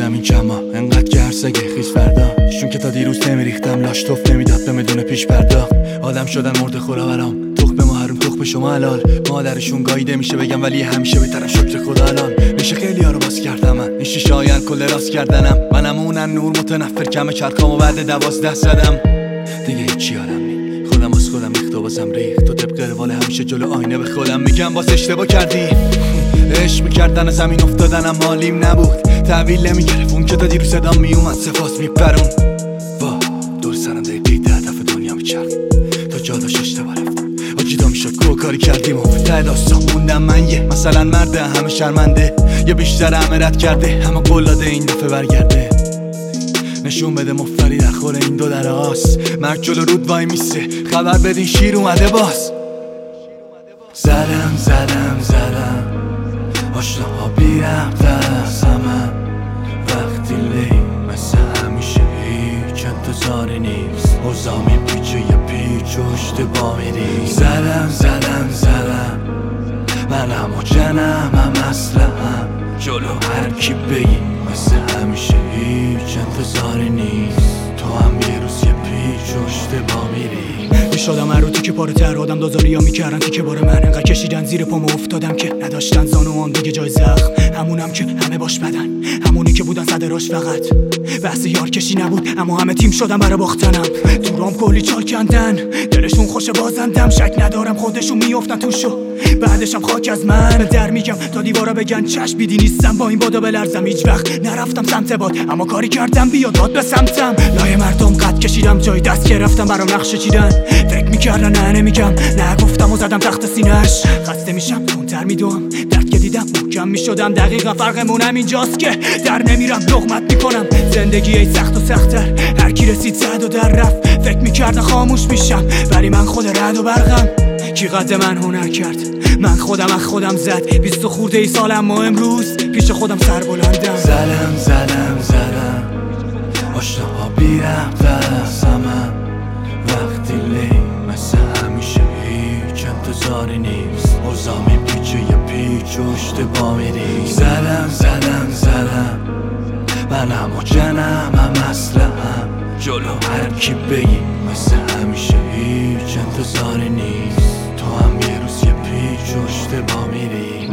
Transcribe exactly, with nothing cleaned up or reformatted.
نمیدونم این کما انقدر گرسگه خیز فردا شون که تا دیروز نمیریختم لاش توف نمیداد به بدون پیش پرداخت آدم شدن مرده خورا برام تخم ما حروم تخم شما حلال مادرشون گاییده میشه بگم ولی همیشه بهترم شکر خدا الان میشه خیلی ها رو باز کردم من این شیشه آین کل راست کردنم منم اونن نور متنفر کم چرخامو بعد دوازده زدم دیگه هیچی یادم نی خودم از خودم اختبازم ریخت تو طبق روال همیشه جلو آینه به خودم میگم باز اشتباه کردی عشق میکردن زمین افتادنم حالیم نبود تحویل نمیگرفت اون که تا دیرو صدام میومد سپاس میپرون وا دور سرم دقیقی ده دفعه دنیا میچرد تا جا داشت اشتباه رفتم آجیدا میشد گو کاری کردیم و ته داستان موندم من یه مثلا مرده همه شرمنده یا بیشتر همه رد کرده همه قلاده این دفعه برگرده نشون بده مفتری در خور این دو در آس مرگ جلو رود وای میسه خبر بدین شیر اومده باز زدم زدم زدم آشناها بی ربط از همه وقتی لی مثل همیشه هیچ انتظاری نیست اوضاع میپیچه یه پیچ و اشتباه میری زدم زدم زدم من هم و جنم هم اسلحه‌ام جلو هر کی بگی مثل همیشه هیچ انتظاری نیست تو هم یه روز یه پیچ و اشتباه میری شدم هر رو تیکه پاره تر آدم دازاری ها میکردن تیکه باره من انقدر کشیدن زیر پامو افتادم که نداشتن زانوان دیگه جای زخم همونم که همه باش بدن همونی که بودن صد راش فقط بحث یار کشی نبود اما همه تیم شدن برای باختنم دورام کلی چال کندن دلشون خوش بازندم شک ندارم خودشون میافتن توشو بعدشم خاک از من در میگم تا دیوارا بگن چشم بیدی نیستم با این بادا بلرزم هیچ وقت نرفتم سمت باد اما کاری کردم بیاد داد به سمتم لای مردم قد کشیدم جای دست گرفتم برام نقشه چیدن فکر میکردن نه نمیگم نه گفتم و زدم تخت سینه‌اش خسته میشم تونتر میدوم درد که دیدم محکم میشدم دقیقا فرقمونم اینجاست که در نمیرم لقمت میکنم زندگی ای سخت و سخت‌تر هر کی رسید زد و در رفت فکر میکردن خاموش میشم ولی من خود رد و برقم کی قد من هنر کرد من خودم از خودم زد بیست و خورده ای سالم و امروز پیش خودم سر بلندم زدم زدم زدم آشناها بی ربط از همه وقتی لی مثل همیشه هیچ انتظاری نیست اوضاع میپیچه یه پیچ و اشتباه میری زدم زدم زدم منم و جنم هم اسلحه‌ام جلو هر کی بگی مثل همیشه هیچ انتظاری نیست تو هم یه روز یه پیچ و اشتباه میری